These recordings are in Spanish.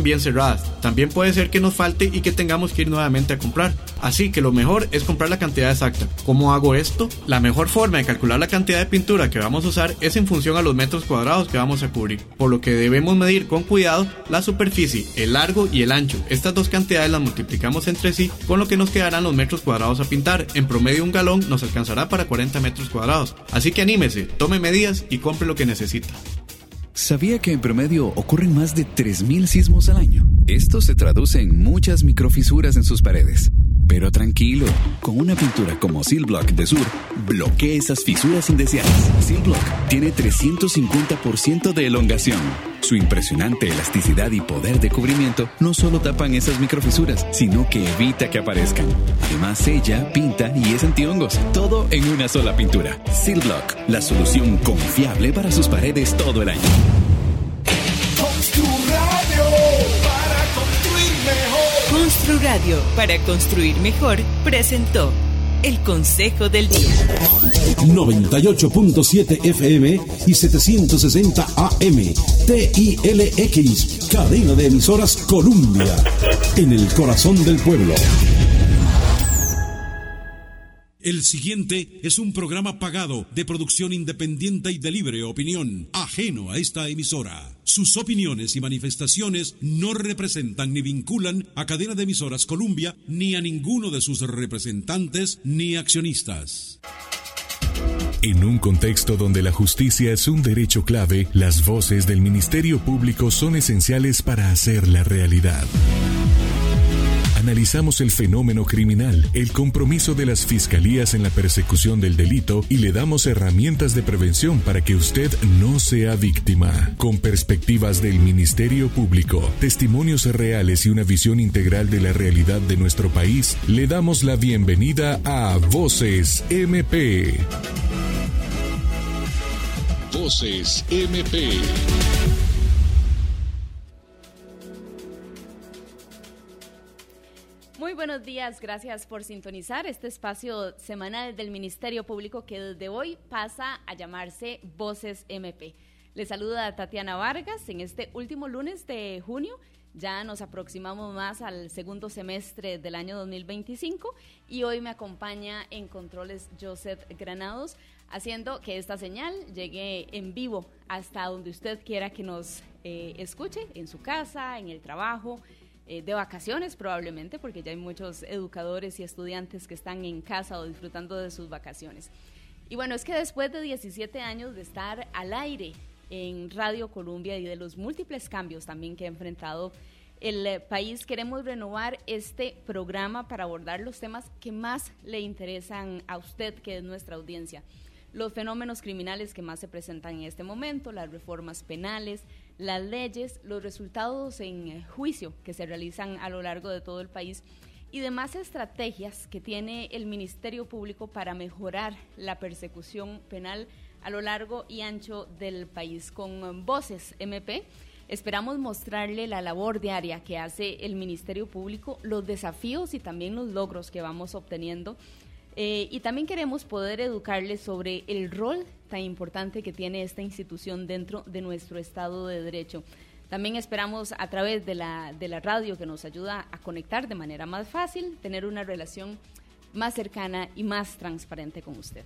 están bien cerradas. También puede ser que nos falte y que tengamos que ir nuevamente a comprar. Así que lo mejor es comprar la cantidad exacta. ¿Cómo hago esto? La mejor forma de calcular la cantidad de pintura que vamos a usar es en función a los metros cuadrados que vamos a cubrir, por lo que debemos medir con cuidado la superficie, el largo y el ancho. Estas dos cantidades las multiplicamos entre sí, con lo que nos quedarán los metros cuadrados a pintar. En promedio un galón nos alcanzará para 40 metros cuadrados. Así que anímese, tome medidas y compre lo que necesita. ¿Sabía que en promedio ocurren más de 3.000 sismos al año? Esto se traduce en muchas microfisuras en sus paredes. Pero tranquilo, con una pintura como Silblock de Sur, bloquea esas fisuras indeseadas. Silblock tiene 350% de elongación. Su impresionante elasticidad y poder de cubrimiento no solo tapan esas microfisuras, sino que evita que aparezcan. Además, sella, pinta y es antihongos. Todo en una sola pintura. Silblock, la solución confiable para sus paredes todo el año. Constru Radio, para construir mejor, presentó el Consejo del Día. 98.7 FM y 760 AM. TILX, cadena de emisoras Columbia. En el corazón del pueblo. El siguiente es un programa pagado de producción independiente y de libre opinión, ajeno a esta emisora. Sus opiniones y manifestaciones no representan ni vinculan a Cadena de Emisoras Columbia ni a ninguno de sus representantes ni accionistas. En un contexto donde la justicia es un derecho clave, las voces del Ministerio Público son esenciales para hacerla realidad. Analizamos el fenómeno criminal, el compromiso de las fiscalías en la persecución del delito y le damos herramientas de prevención para que usted no sea víctima. Con perspectivas del Ministerio Público, testimonios reales y una visión integral de la realidad de nuestro país, le damos la bienvenida a Voces MP. Voces MP. Muy buenos días, gracias por sintonizar este espacio semanal del Ministerio Público que desde hoy pasa a llamarse Voces MP. Les saluda Tatiana Vargas en este último lunes de junio. Ya nos aproximamos más al segundo semestre del año 2025 y hoy me acompaña en controles Joseph Granados, haciendo que esta señal llegue en vivo hasta donde usted quiera que nos escuche, en su casa, en el trabajo, de vacaciones probablemente, porque ya hay muchos educadores y estudiantes que están en casa o disfrutando de sus vacaciones. Y bueno, es que después de 17 años de estar al aire en Radio Columbia y de los múltiples cambios también que ha enfrentado el país, queremos renovar este programa para abordar los temas que más le interesan a usted, que es nuestra audiencia. Los fenómenos criminales que más se presentan en este momento, las reformas penales, las leyes, los resultados en juicio que se realizan a lo largo de todo el país y demás estrategias que tiene el Ministerio Público para mejorar la persecución penal a lo largo y ancho del país. Con Voces MP esperamos mostrarle la labor diaria que hace el Ministerio Público, los desafíos y también los logros que vamos obteniendo. Y también queremos poder educarles sobre el rol tan importante que tiene esta institución dentro de nuestro Estado de Derecho. También esperamos a través de la radio, que nos ayuda a conectar de manera más fácil, tener una relación más cercana y más transparente con usted.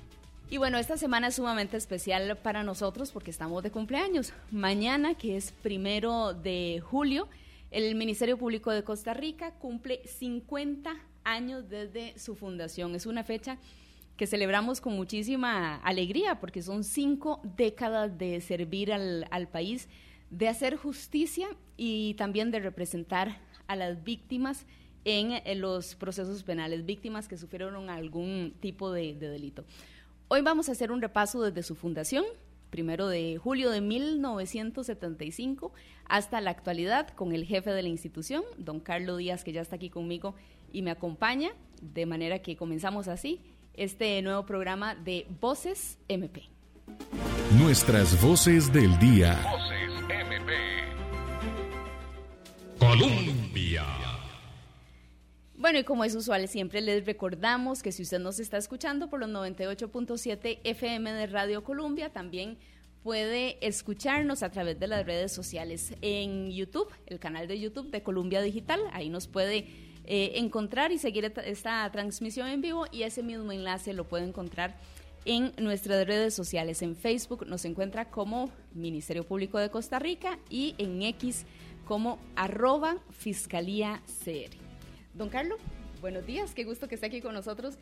Y bueno, esta semana es sumamente especial para nosotros porque estamos de cumpleaños. Mañana, que es 1 de julio, el Ministerio Público de Costa Rica cumple 50 años desde su fundación. Es una fecha que celebramos con muchísima alegría porque son 5 décadas de servir al país, de hacer justicia y también de representar a las víctimas en los procesos penales, víctimas que sufrieron algún tipo de delito. Hoy vamos a hacer un repaso desde su fundación, 1 de julio de 1975, hasta la actualidad, con el jefe de la institución, don Carlos Díaz, que ya está aquí conmigo y me acompaña, de manera que comenzamos así este nuevo programa de Voces MP. Nuestras voces del día. Voces MP. Colombia. Bueno, y como es usual, siempre les recordamos que si usted nos está escuchando por los 98.7 FM de Radio Columbia, también puede escucharnos a través de las redes sociales. En YouTube, el canal de YouTube de Columbia Digital, ahí nos puede encontrar y seguir esta transmisión en vivo, y ese mismo enlace lo puede encontrar en nuestras redes sociales. En Facebook nos encuentra como Ministerio Público de Costa Rica y en X como @FiscalíaCR. Don Carlos, buenos días, qué gusto que esté aquí con nosotros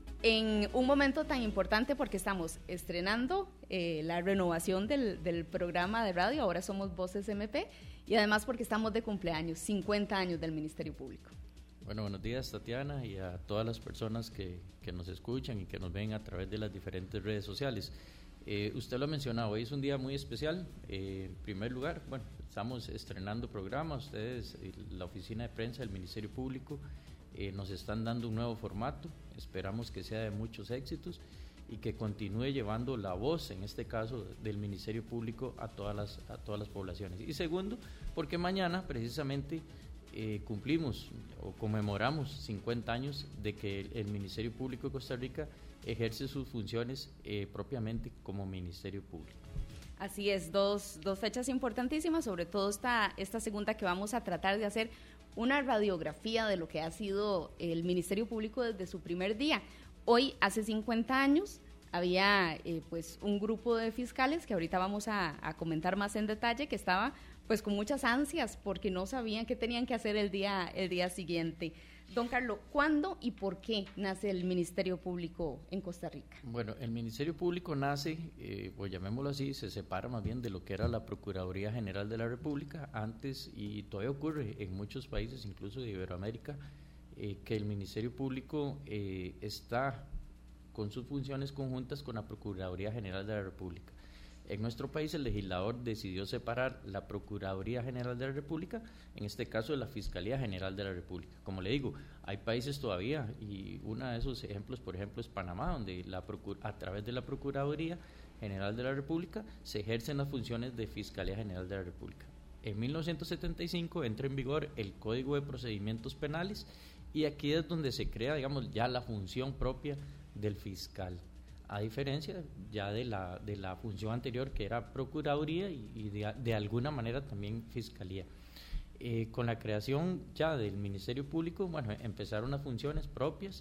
en un momento tan importante, porque estamos estrenando la renovación del programa de radio. Ahora somos Voces MP, y además porque estamos de cumpleaños, 50 años del Ministerio Público. Bueno, buenos días, Tatiana, y a todas las personas que nos escuchan y que nos ven a través de las diferentes redes sociales. Usted lo ha mencionado, hoy es un día muy especial. En primer lugar, bueno, estamos estrenando programa. Ustedes, la oficina de prensa del Ministerio Público, nos están dando un nuevo formato. Esperamos que sea de muchos éxitos y que continúe llevando la voz, en este caso del Ministerio Público, a todas las poblaciones. Y segundo, porque mañana precisamente cumplimos o conmemoramos 50 años de que el Ministerio Público de Costa Rica ejerce sus funciones propiamente como Ministerio Público. Así es, dos fechas importantísimas, sobre todo esta segunda, que vamos a tratar de hacer una radiografía de lo que ha sido el Ministerio Público desde su primer día. Hoy, hace 50 años, había pues un grupo de fiscales que ahorita vamos a comentar más en detalle, que estaba pues con muchas ansias porque no sabían qué tenían que hacer el día siguiente. Don Carlos, ¿cuándo y por qué nace el Ministerio Público en Costa Rica? Bueno, el Ministerio Público nace, pues llamémoslo así, se separa más bien de lo que era la Procuraduría General de la República antes, y todavía ocurre en muchos países, incluso de Iberoamérica, que el Ministerio Público está con sus funciones conjuntas con la Procuraduría General de la República. En nuestro país el legislador decidió separar la Procuraduría General de la República, en este caso de la Fiscalía General de la República. Como le digo, hay países todavía, y uno de esos ejemplos, por ejemplo, es Panamá, donde a través de la Procuraduría General de la República se ejercen las funciones de Fiscalía General de la República. En 1975 entra en vigor el Código de Procedimientos Penales, y aquí es donde se crea, digamos, ya la función propia del fiscal, a diferencia ya de la función anterior, que era Procuraduría y de alguna manera también Fiscalía. Con la creación ya del Ministerio Público, bueno, empezaron las funciones propias.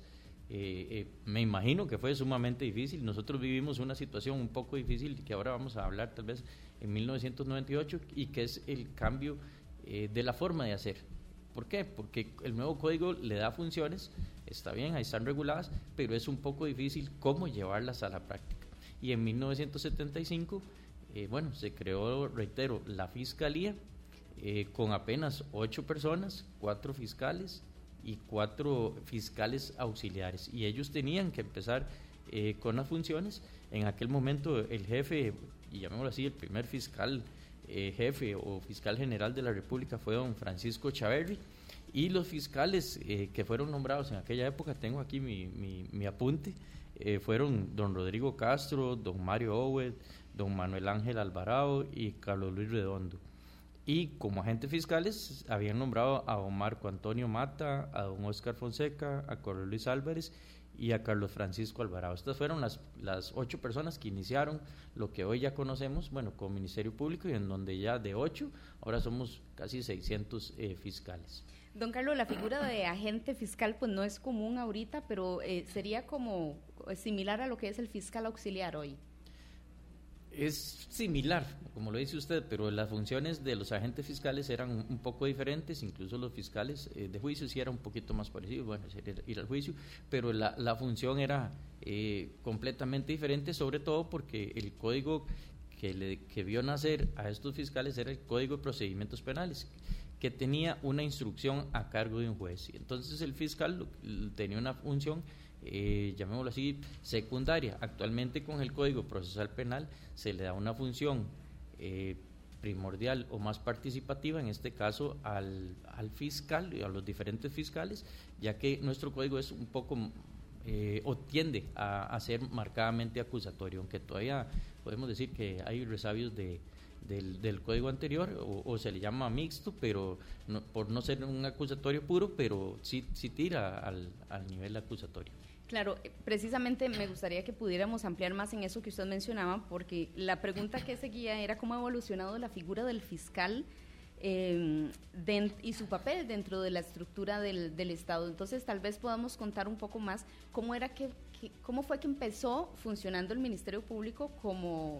Me imagino que fue sumamente difícil. Nosotros vivimos una situación un poco difícil, que ahora vamos a hablar tal vez en 1998, y que es el cambio de la forma de hacer. ¿Por qué? Porque el nuevo código le da funciones, está bien, ahí están reguladas, pero es un poco difícil cómo llevarlas a la práctica. Y en 1975, bueno, se creó, reitero, la Fiscalía, con apenas 8 personas, 4 fiscales y 4 fiscales auxiliares. Y ellos tenían que empezar con las funciones. En aquel momento el jefe, y llamémoslo así, el primer fiscal jefe o fiscal general de la República fue don Francisco Chaverri, y los fiscales que fueron nombrados en aquella época, tengo aquí mi apunte, fueron don Rodrigo Castro, don Mario Owed, don Manuel Ángel Alvarado y Carlos Luis Redondo. Y como agentes fiscales habían nombrado a don Marco Antonio Mata, a don Oscar Fonseca, a Carlos Luis Álvarez y a Carlos Francisco Alvarado. Estas fueron las 8 personas que iniciaron lo que hoy ya conocemos, bueno, como Ministerio Público, y en donde ya de 8, ahora somos casi 600 fiscales. Don Carlos, la figura de agente fiscal pues no es común ahorita, pero sería como similar a lo que es el fiscal auxiliar hoy. Es similar, como lo dice usted, pero las funciones de los agentes fiscales eran un poco diferentes. Incluso los fiscales de juicio sí era un poquito más parecido, bueno, sería ir al juicio, pero la función era completamente diferente, sobre todo porque el código que vio nacer a estos fiscales era el Código de Procedimientos Penales, que tenía una instrucción a cargo de un juez. Y entonces el fiscal tenía una función, llamémoslo así, secundaria. Actualmente con el Código Procesal Penal se le da una función primordial o más participativa, en este caso al fiscal y a los diferentes fiscales, ya que nuestro código es un poco o tiende a ser marcadamente acusatorio, aunque todavía podemos decir que hay resabios del código anterior, o se le llama mixto, pero no, por no ser un acusatorio puro, pero sí tira al nivel acusatorio. Claro, precisamente me gustaría que pudiéramos ampliar más en eso que usted mencionaba, porque la pregunta que seguía era cómo ha evolucionado la figura del fiscal y su papel dentro de la estructura del Estado. Entonces, tal vez podamos contar un poco más cómo fue que empezó funcionando el Ministerio Público como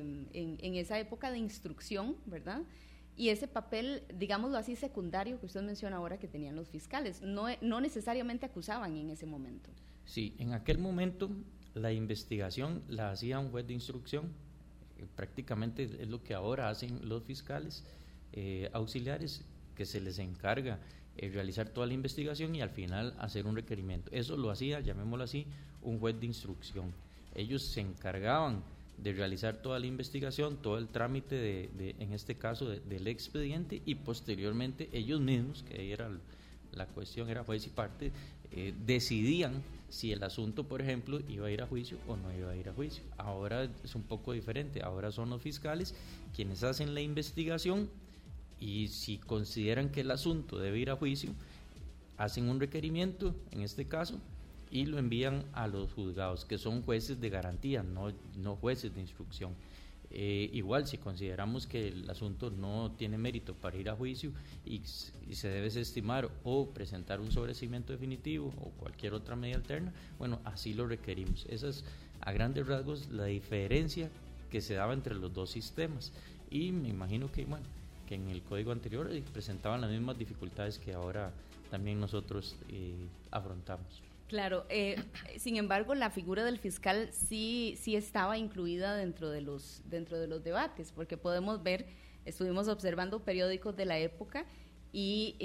en esa época de instrucción, ¿verdad? Y ese papel, digámoslo así, secundario que usted menciona ahora que tenían los fiscales, no necesariamente acusaban en ese momento. Sí, en aquel momento la investigación la hacía un juez de instrucción, prácticamente es lo que ahora hacen los fiscales auxiliares, que se les encarga realizar toda la investigación y al final hacer un requerimiento. Eso lo hacía, llamémoslo así, un juez de instrucción. Ellos se encargaban de realizar toda la investigación, todo el trámite en este caso del expediente, y posteriormente ellos mismos, que ahí era la cuestión, era juez y parte, decidían si el asunto, por ejemplo, iba a ir a juicio o no iba a ir a juicio. Ahora es un poco diferente, ahora son los fiscales quienes hacen la investigación y si consideran que el asunto debe ir a juicio, hacen un requerimiento, en este caso, y lo envían a los juzgados, que son jueces de garantía, no jueces de instrucción. Igual, si consideramos que el asunto no tiene mérito para ir a juicio y se debe desestimar o presentar un sobreseimiento definitivo o cualquier otra medida alterna, bueno, así lo requerimos. Esa es, a grandes rasgos, la diferencia que se daba entre los dos sistemas. Y me imagino que, bueno, que en el código anterior presentaban las mismas dificultades que ahora también nosotros afrontamos. Claro, sin embargo, la figura del fiscal sí estaba incluida dentro de los debates, porque podemos ver, estuvimos observando periódicos de la época y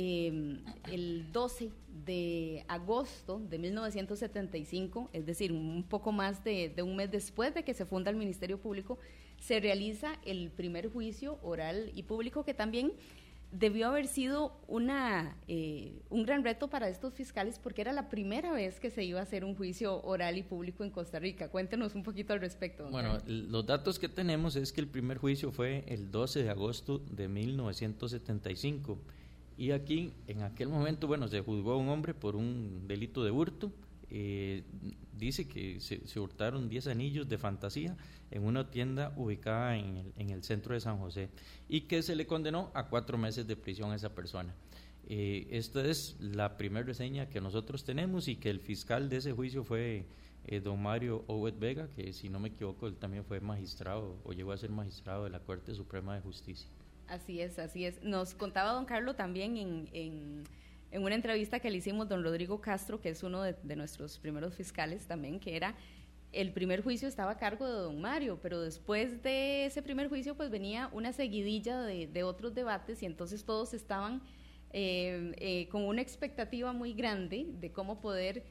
el 12 de agosto de 1975, es decir, un poco más de un mes después de que se funda el Ministerio Público, se realiza el primer juicio oral y público, que también debió haber sido un gran reto para estos fiscales, porque era la primera vez que se iba a hacer un juicio oral y público en Costa Rica. Cuéntenos un poquito al respecto. Bueno, los datos que tenemos es que el primer juicio fue el 12 de agosto de 1975 y aquí, en aquel momento, bueno, se juzgó a un hombre por un delito de hurto. Dice que se hurtaron 10 anillos de fantasía en una tienda ubicada en el centro de San José y que se le condenó a 4 meses de prisión a esa persona. Esta es la primera reseña que nosotros tenemos, y que el fiscal de ese juicio fue don Mario Owed Vega, que si no me equivoco él también fue magistrado o llegó a ser magistrado de la Corte Suprema de Justicia. Así es. Nos contaba don Carlos también en una entrevista que le hicimos, don Rodrigo Castro, que es uno de nuestros primeros fiscales también, que era, el primer juicio estaba a cargo de don Mario, pero después de ese primer juicio pues venía una seguidilla de otros debates, y entonces todos estaban con una expectativa muy grande de cómo poder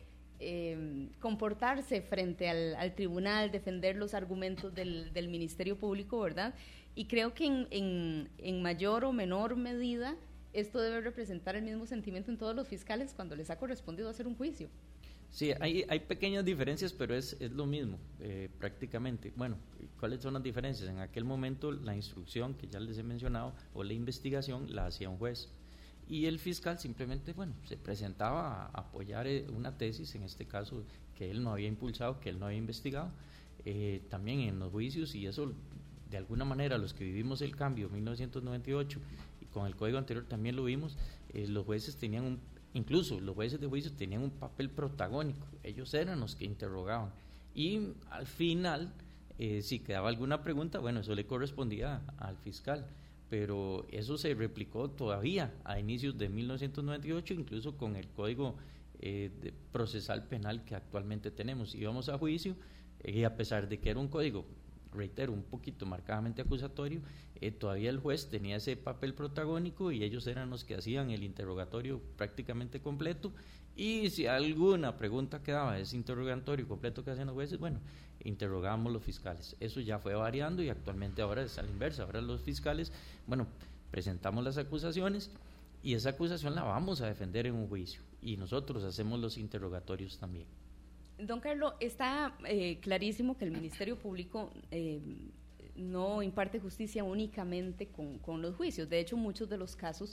comportarse frente al tribunal, defender los argumentos del Ministerio Público, ¿verdad? Y creo que en mayor o menor medida esto debe representar el mismo sentimiento en todos los fiscales cuando les ha correspondido hacer un juicio. Sí, hay pequeñas diferencias, pero es lo mismo prácticamente. Bueno, ¿cuáles son las diferencias? En aquel momento la instrucción que ya les he mencionado o la investigación la hacía un juez y el fiscal simplemente, bueno, se presentaba a apoyar una tesis, en este caso que él no había impulsado, que él no había investigado, también en los juicios, y eso de alguna manera los que vivimos el cambio 1998 y con el código anterior también lo vimos, los jueces tenían incluso los jueces de juicio tenían un papel protagónico, ellos eran los que interrogaban y al final si quedaba alguna pregunta, bueno, eso le correspondía al fiscal, pero eso se replicó todavía a inicios de 1998, incluso con el código procesal penal que actualmente tenemos. Íbamos a juicio y a pesar de que era un código, reitero, un poquito marcadamente acusatorio, todavía el juez tenía ese papel protagónico y ellos eran los que hacían el interrogatorio prácticamente completo, y si alguna pregunta quedaba de ese interrogatorio completo que hacían los jueces, bueno, interrogábamos los fiscales. Eso ya fue variando y actualmente ahora es a la inversa, ahora los fiscales, bueno, presentamos las acusaciones y esa acusación la vamos a defender en un juicio y nosotros hacemos los interrogatorios también. Don Carlos, está clarísimo que el Ministerio Público no imparte justicia únicamente con los juicios. De hecho, muchos de los casos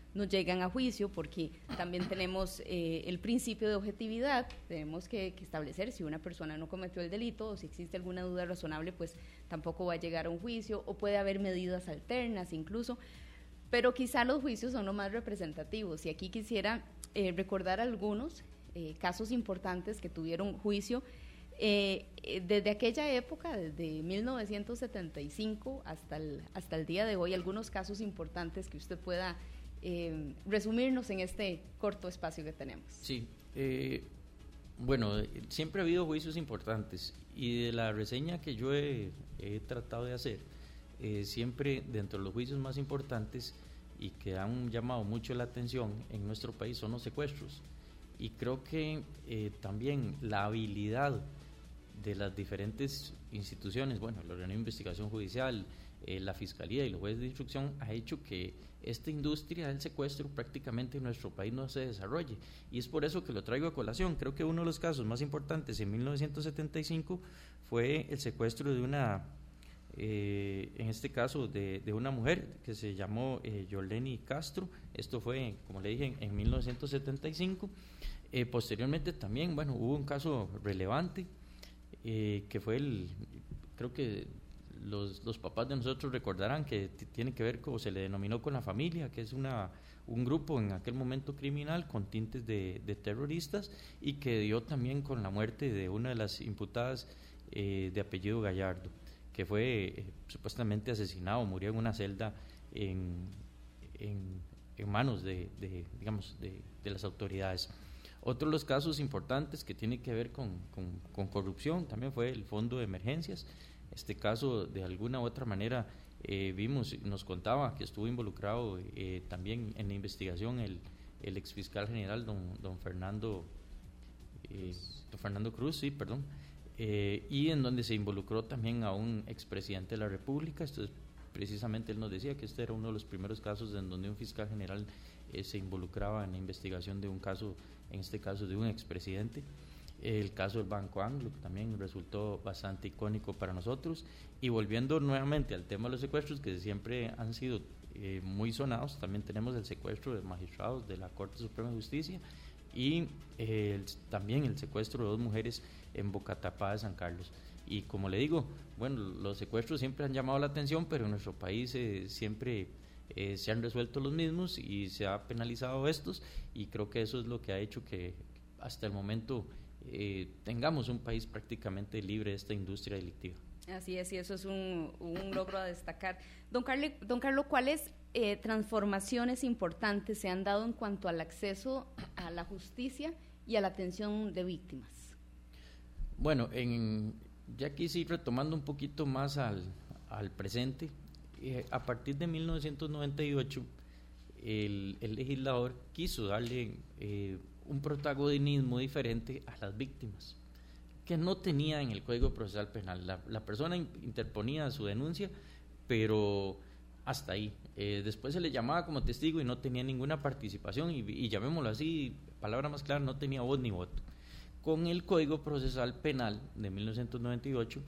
no llegan a juicio, porque también tenemos el principio de objetividad. Tenemos que establecer si una persona no cometió el delito o si existe alguna duda razonable, pues tampoco va a llegar a un juicio, o puede haber medidas alternas incluso, pero quizá los juicios son los más representativos, y aquí quisiera recordar algunos casos importantes que tuvieron juicio desde aquella época, desde 1975 hasta el día de hoy, algunos casos importantes que usted pueda resumirnos en este corto espacio que tenemos. Sí, bueno, siempre ha habido juicios importantes, y de la reseña que yo he tratado de hacer, siempre dentro de los juicios más importantes y que han llamado mucho la atención en nuestro país son los secuestros. Y creo que también la habilidad de las diferentes instituciones, bueno, la Organismo de Investigación Judicial, la Fiscalía y los jueces de instrucción, ha hecho que esta industria del secuestro prácticamente en nuestro país no se desarrolle, y es por eso que lo traigo a colación. Creo que uno de los casos más importantes en 1975 fue el secuestro de una, en este caso de una mujer que se llamó Yoleni Castro. Esto fue, como le dije, en 1975. Posteriormente también, bueno, hubo un caso relevante que fue creo que los papás de nosotros recordarán que tiene que ver, como se le denominó, con La Familia, que es un grupo en aquel momento criminal con tintes de terroristas, y que dio también con la muerte de una de las imputadas de apellido Gallardo, que fue supuestamente asesinado, murió en una celda en manos de las autoridades. Otro de los casos importantes que tiene que ver con corrupción también fue el Fondo de Emergencias. Este caso, de alguna u otra manera, nos contaba que estuvo involucrado también en la investigación el exfiscal general don Fernando Cruz, sí, perdón, y en donde se involucró también a un expresidente de la República. Esto es, precisamente él nos decía que este era uno de los primeros casos en donde un fiscal general se involucraba en la investigación de un caso, en este caso de un expresidente. El caso del Banco Anglo también resultó bastante icónico para nosotros. Y volviendo nuevamente al tema de los secuestros, que siempre han sido muy sonados, también tenemos el secuestro de magistrados de la Corte Suprema de Justicia, y también el secuestro de 2 mujeres en Bocatapá de San Carlos. Y como le digo, bueno, los secuestros siempre han llamado la atención, pero en nuestro país siempre se han resuelto los mismos y se ha penalizado estos, y creo que eso es lo que ha hecho que hasta el momento tengamos un país prácticamente libre de esta industria delictiva. Así es, y eso es un logro a destacar. Don Carlos, ¿cuáles transformaciones importantes se han dado en cuanto al acceso a la justicia y a la atención de víctimas? Bueno, ya aquí sí, retomando un poquito más al presente, a partir de 1998 el legislador quiso darle un protagonismo diferente a las víctimas, que no tenía en el Código Procesal Penal. La persona interponía su denuncia, pero hasta ahí. Después se le llamaba como testigo y no tenía ninguna participación, y llamémoslo así, palabra más clara, no tenía voz ni voto. Con el Código Procesal Penal de 1998,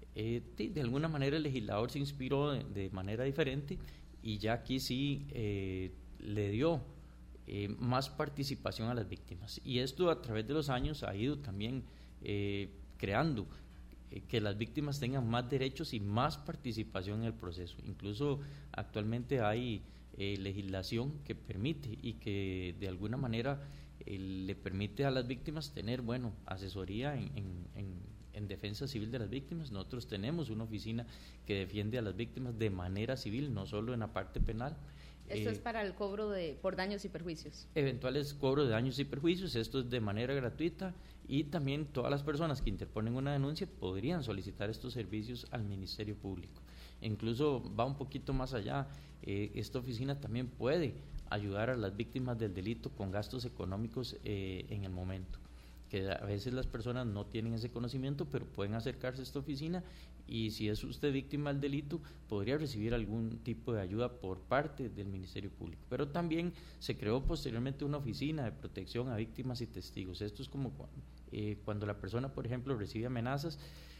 de alguna manera el legislador se inspiró de manera diferente, y ya aquí sí le dio más participación a las víctimas, y esto a través de los años ha ido también creando que las víctimas tengan más derechos y más participación en el proceso. Incluso actualmente hay legislación que permite y que de alguna manera le permite a las víctimas tener, asesoría en defensa civil de las víctimas. Nosotros tenemos una oficina que defiende a las víctimas de manera civil, no solo en la parte penal. Esto es para el cobro por daños y perjuicios. Eventuales cobros de daños y perjuicios, esto es de manera gratuita, y también todas las personas que interponen una denuncia podrían solicitar estos servicios al Ministerio Público. Incluso va un poquito más allá, esta oficina también puede ayudar a las víctimas del delito con gastos económicos en el momento, que a veces las personas no tienen ese conocimiento, pero pueden acercarse a esta oficina, y si es usted víctima del delito, podría recibir algún tipo de ayuda por parte del Ministerio Público. Pero también se creó posteriormente una oficina de protección a víctimas y testigos. Esto es como cuando la persona, por ejemplo, recibe amenazas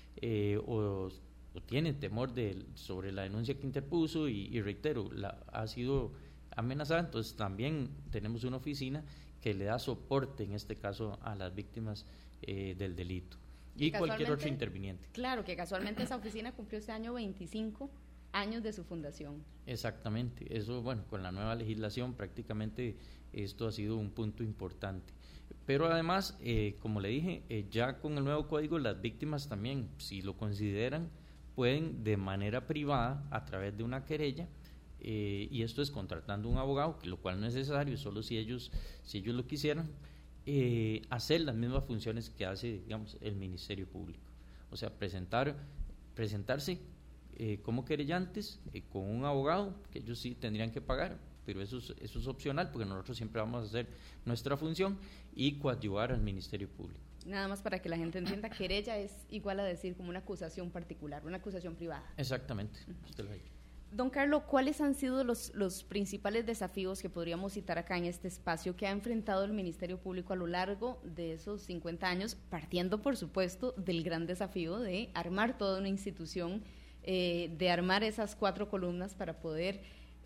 o tiene temor sobre la denuncia que interpuso, y reitero, ha amenazada. Entonces también tenemos una oficina que le da soporte, en este caso, a las víctimas del delito y cualquier otro interviniente. Claro, que casualmente esa oficina cumplió este año 25 años de su fundación. Exactamente, eso, bueno, con la nueva legislación prácticamente esto ha sido un punto importante. Pero además, como le dije, ya con el nuevo código, las víctimas también, si lo consideran, pueden de manera privada, a través de una querella, y esto es contratando un abogado, lo cual no es necesario, solo si ellos lo quisieran, hacer las mismas funciones que hace, digamos, el Ministerio Público. O sea, presentarse como querellantes con un abogado, que ellos sí tendrían que pagar, pero eso es opcional, porque nosotros siempre vamos a hacer nuestra función, y coadyuvar al Ministerio Público. Nada más para que la gente entienda, querella es igual a decir como una acusación particular, una acusación privada. Exactamente, usted lo ha dicho. Don Carlos, ¿cuáles han sido los principales desafíos que podríamos citar acá en este espacio que ha enfrentado el Ministerio Público a lo largo de esos 50 años, partiendo, por supuesto, del gran desafío de armar toda una institución, de armar esas 4 columnas para poder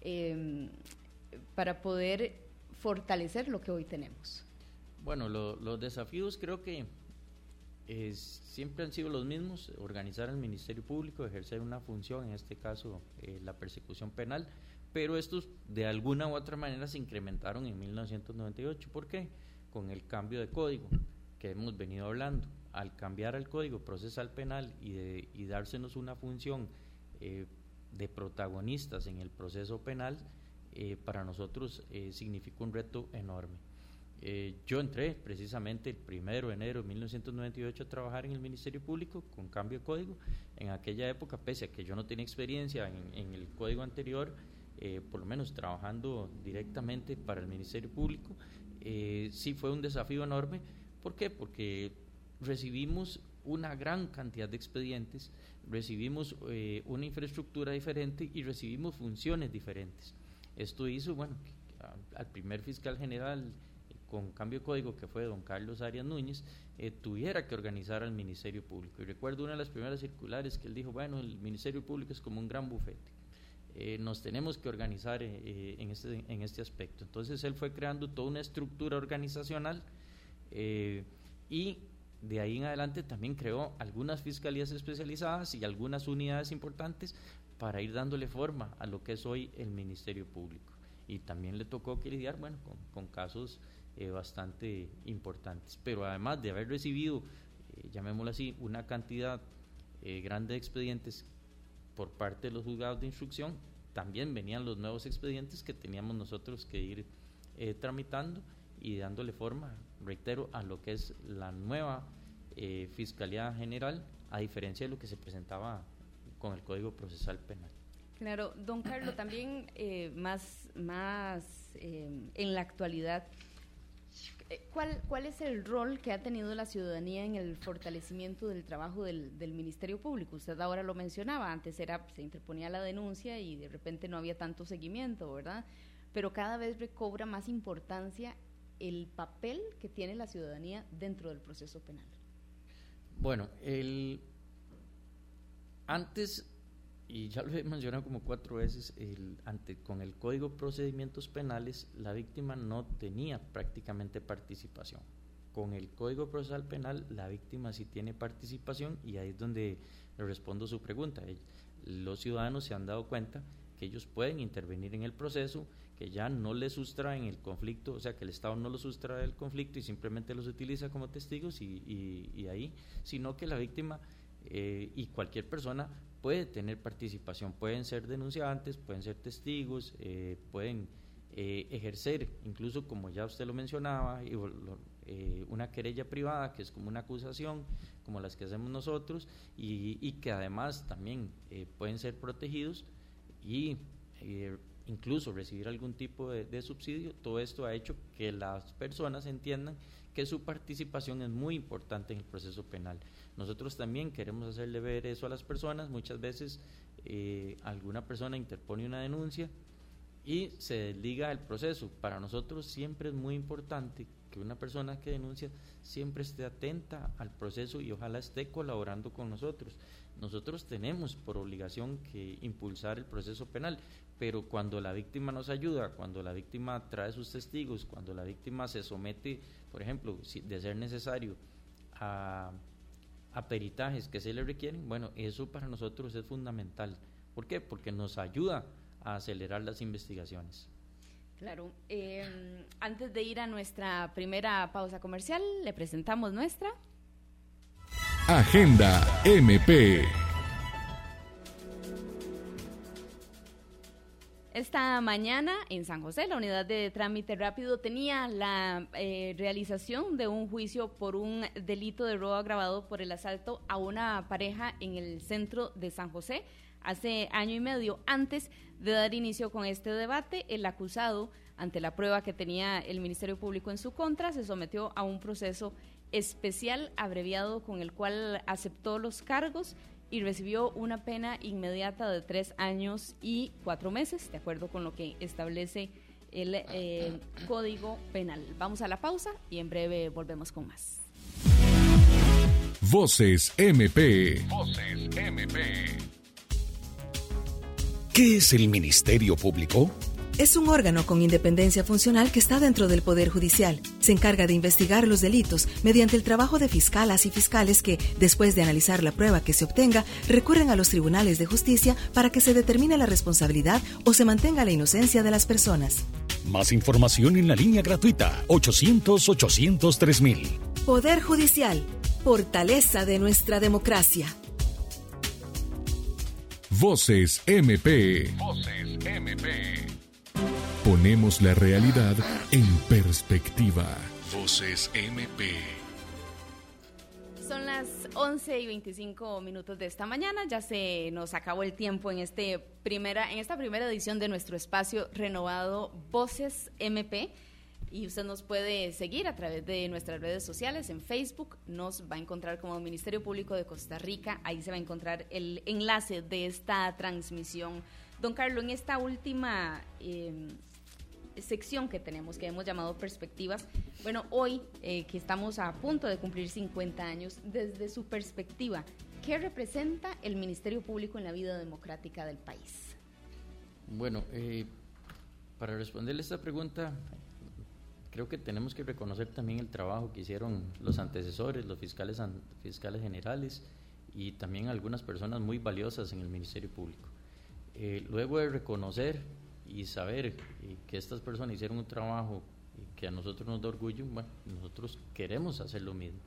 fortalecer lo que hoy tenemos? Bueno, los desafíos creo que siempre han sido los mismos: organizar el Ministerio Público, ejercer una función, en este caso la persecución penal, pero estos de alguna u otra manera se incrementaron en 1998. ¿Por qué? Con el cambio de código que hemos venido hablando. Al cambiar el Código Procesal Penal y dársenos una función de protagonistas en el proceso penal, para nosotros significó un reto enorme. Yo entré precisamente el 1 de enero de 1998 a trabajar en el Ministerio Público con cambio de código. En aquella época, pese a que yo no tenía experiencia en el código anterior, por lo menos trabajando directamente para el Ministerio Público, sí fue un desafío enorme. ¿Por qué? Porque recibimos una gran cantidad de expedientes, recibimos una infraestructura diferente y recibimos funciones diferentes. Esto hizo, bueno, al primer fiscal general con cambio de código, que fue don Carlos Arias Núñez, tuviera que organizar al Ministerio Público. Y recuerdo una de las primeras circulares que él dijo: bueno, el Ministerio Público es como un gran bufete, nos tenemos que organizar en este aspecto. Entonces él fue creando toda una estructura organizacional, y de ahí en adelante también creó algunas fiscalías especializadas y algunas unidades importantes para ir dándole forma a lo que es hoy el Ministerio Público. Y también le tocó que lidiar, bueno, con casos bastante importantes. Pero además de haber recibido, llamémoslo así, una cantidad grande de expedientes por parte de los juzgados de instrucción, también venían los nuevos expedientes que teníamos nosotros que ir tramitando y dándole forma, reitero, a lo que es la nueva Fiscalía General, a diferencia de lo que se presentaba con el Código Procesal Penal. Claro, don Carlos, también más en la actualidad, ¿cuál es el rol que ha tenido la ciudadanía en el fortalecimiento del trabajo del Ministerio Público? Usted ahora lo mencionaba, antes se interponía la denuncia y de repente no había tanto seguimiento, ¿verdad? Pero cada vez recobra más importancia el papel que tiene la ciudadanía dentro del proceso penal. Bueno, antes, y ya lo he mencionado como 4 veces, con el Código de Procedimientos Penales, la víctima no tenía prácticamente participación. Con el Código Procesal Penal, la víctima sí tiene participación, y ahí es donde le respondo su pregunta. Los ciudadanos se han dado cuenta que ellos pueden intervenir en el proceso, que ya no les sustraen el conflicto, o sea, que el Estado no los sustrae del conflicto y simplemente los utiliza como testigos y ahí, sino que la víctima y cualquier persona puede tener participación, pueden ser denunciantes, pueden ser testigos, pueden ejercer, incluso como ya usted lo mencionaba, una querella privada, que es como una acusación, como las que hacemos nosotros, y que además también pueden ser protegidos y incluso recibir algún tipo de subsidio. Todo esto ha hecho que las personas entiendan que su participación es muy importante en el proceso penal. Nosotros también queremos hacerle ver eso a las personas. Muchas veces alguna persona interpone una denuncia y se desliga el proceso. Para nosotros siempre es muy importante que una persona que denuncia siempre esté atenta al proceso y ojalá esté colaborando con nosotros. Nosotros tenemos por obligación que impulsar el proceso penal, pero cuando la víctima nos ayuda, cuando la víctima trae sus testigos, cuando la víctima se somete, por ejemplo, de ser necesario, a peritajes que se le requieren, bueno, eso para nosotros es fundamental. ¿Por qué? Porque nos ayuda a acelerar las investigaciones. Claro. Antes de ir a nuestra primera pausa comercial, le presentamos nuestra Agenda MP. Esta mañana en San José, la unidad de trámite rápido tenía la realización de un juicio por un delito de robo agravado por el asalto a una pareja en el centro de San José. Hace año y medio, antes de dar inicio con este debate, el acusado, ante la prueba que tenía el Ministerio Público en su contra, se sometió a un proceso especial abreviado con el cual aceptó los cargos y recibió una pena inmediata de 3 años y 4 meses, de acuerdo con lo que establece el Código Penal. Vamos a la pausa y en breve volvemos con más. Voces MP. Voces MP. ¿Qué es el Ministerio Público? Es un órgano con independencia funcional que está dentro del Poder Judicial. Se encarga de investigar los delitos mediante el trabajo de fiscalas y fiscales que, después de analizar la prueba que se obtenga, recurren a los tribunales de justicia para que se determine la responsabilidad o se mantenga la inocencia de las personas. Más información en la línea gratuita 800-800-3000. Poder Judicial, fortaleza de nuestra democracia. Voces MP. Voces MP. Ponemos la realidad en perspectiva. Voces MP. Son las 11:25 de esta mañana. Ya se nos acabó el tiempo en esta primera edición de nuestro espacio renovado Voces MP. Y usted nos puede seguir a través de nuestras redes sociales. En Facebook nos va a encontrar como Ministerio Público de Costa Rica. Ahí se va a encontrar el enlace de esta transmisión. Don Carlos, en esta última sección que tenemos, que hemos llamado Perspectivas, bueno, hoy que estamos a punto de cumplir 50 años, desde su perspectiva, ¿qué representa el Ministerio Público en la vida democrática del país? Bueno, para responderle esta pregunta, creo que tenemos que reconocer también el trabajo que hicieron los antecesores, los fiscales generales y también algunas personas muy valiosas en el Ministerio Público. Luego de reconocer y saber que estas personas hicieron un trabajo que a nosotros nos da orgullo, bueno, nosotros queremos hacer lo mismo.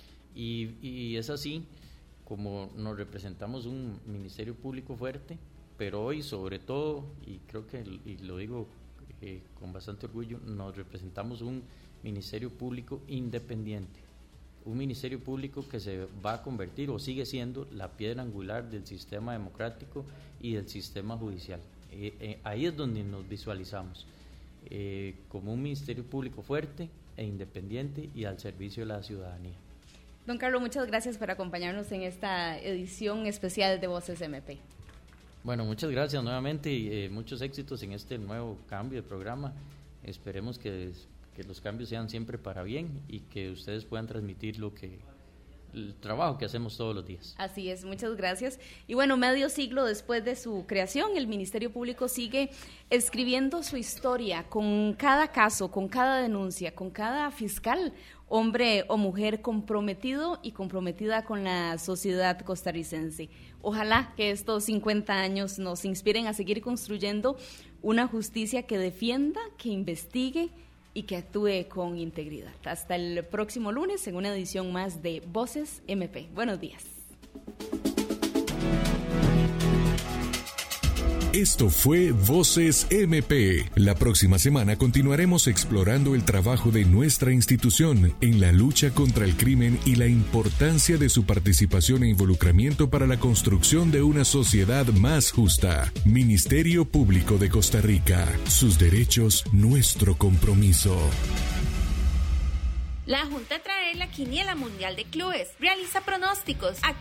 Y es así como nos representamos un Ministerio Público fuerte, pero hoy sobre todo, y creo que y lo digo con bastante orgullo, nos representamos un Ministerio Público independiente, un Ministerio Público que se va a convertir o sigue siendo la piedra angular del sistema democrático y del sistema judicial. Ahí es donde nos visualizamos como un Ministerio Público fuerte e independiente y al servicio de la ciudadanía. Don Carlos, muchas gracias por acompañarnos en esta edición especial de Voces MP. Bueno, muchas gracias nuevamente y muchos éxitos en este nuevo cambio de programa. Esperemos que los cambios sean siempre para bien y que ustedes puedan transmitir el trabajo que hacemos todos los días. Así es, muchas gracias. Y bueno, medio siglo después de su creación, el Ministerio Público sigue escribiendo su historia con cada caso, con cada denuncia, con cada fiscal, hombre o mujer comprometido y comprometida con la sociedad costarricense. Ojalá que estos 50 años nos inspiren a seguir construyendo una justicia que defienda, que investigue y que actúe con integridad. Hasta el próximo lunes en una edición más de Voces MP. Buenos días. Esto fue Voces MP. La próxima semana continuaremos explorando el trabajo de nuestra institución en la lucha contra el crimen y la importancia de su participación e involucramiento para la construcción de una sociedad más justa. Ministerio Público de Costa Rica. Sus derechos, nuestro compromiso. La Junta trae la Quiniela Mundial de Clubes. Realiza pronósticos.